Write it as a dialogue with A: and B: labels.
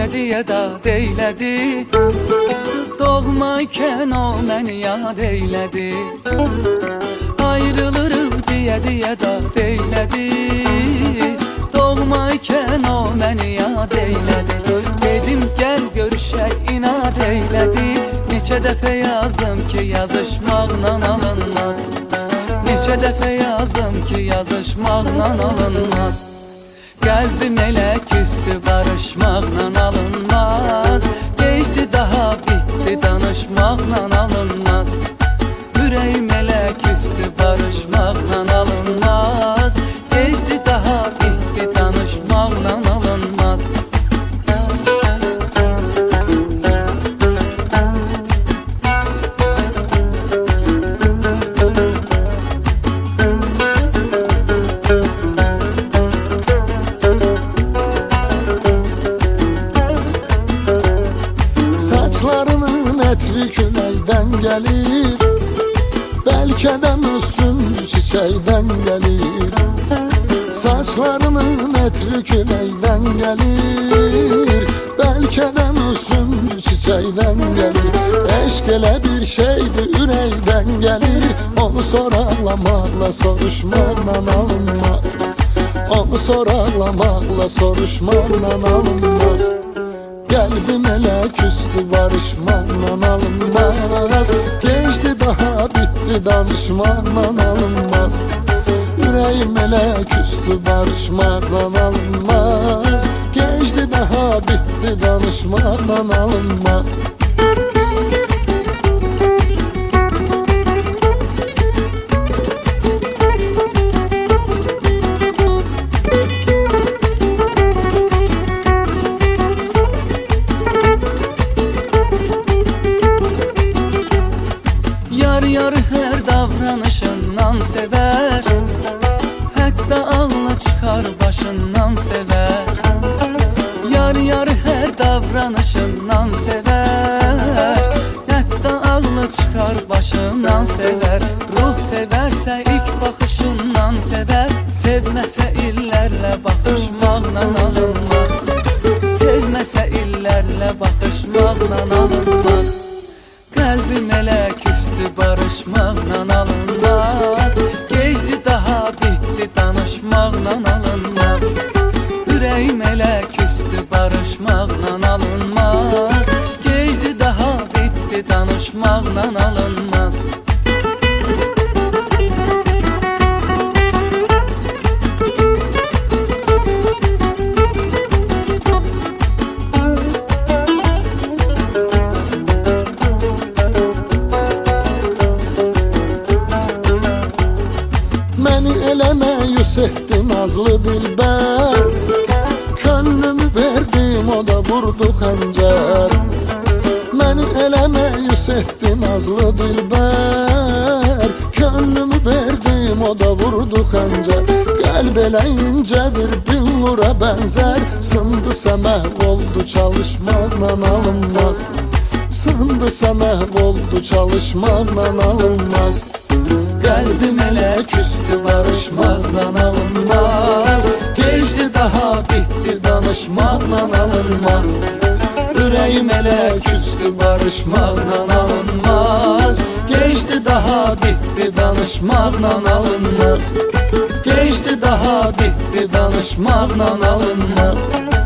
A: deyə dad eylədi. Doğmaykən o məni yad eylədi. Ayrılırıq deyə dad eylədi. Doğmaykən o məni yad eylədi. Dedim gəl görüşək inad eylədi. Neçə dəfə yazdım ki yazışmaqla alınmaz. Neçə dəfə yazdım ki yazışmaqla alınmaz. Qəlbim elə küstü barışmaqla alınmaz. Geçdi daha bitti danışmaqla alınmaz. Ürəyim elə küstü barışmaqla alınmaz. Geçdi daha bitti danışmaqla alınmaz.
B: Saçlarının ətri küləkdən gəlir. Bəlkə də müsündü çiçəkdən gəlir. Saçlarının ətri küləkdən gəlir. Bəlkə də müsündü çiçəkdən gəlir. Eşq elə bir şeydir ürəkdən gəlir. Onu soraqlamaqla soruşmaqla alınmaz. Onu soraqlamaqla soruşmaqla alınmaz. Qəlbim elə küstü barışmaqla alınmaz. Geçdi daha bitti danışmaqla alınmaz. Ürəyim elə küstü barışmaqla alınmaz. Geçdi daha bitti danışmaqla alınmaz.
A: Yar hər davranışından sevər. Hətta ağla çıxar başından sevər. Yar hər davranışından sevər. Hətta ağla çıxar başından sevər. Ruh sevərsə ilk baxışından sevər. Sevməsə illərlə baxışmaqla alınmaz. Sevməsə illərlə baxışmaqla alınmaz. Qəlbim elə küstü barışmaqla alınmaz. Geçdi daha bitti danışmaqla alınmaz. Ürəyim elə küstü barışmaqla alınmaz. Geçdi daha bitti danışmaqla alınmaz.
B: Məni elə məyus etdi nazlı dilbər. Könlümü verdim o da vurdu xəncər. Məni elə məyus etdi nazlı dilbər. Könlümü verdim o da vurdu xəncər. Qəlb elə incədir billura bənzər. Sındısa məhv oldu çalışmaqla alınmaz. Sındısa məhv oldu çalışmaqla alınmaz. Qəlbim elə küstü barışmaqla alınmaz. Geçdi daha bitti danışmaqla alınmaz. Ürəyim elə küstü barışmaqla alınmaz. Geçdi daha bitti danışmaqla alınmaz. Geçdi daha bitti danışmaqla alınmaz.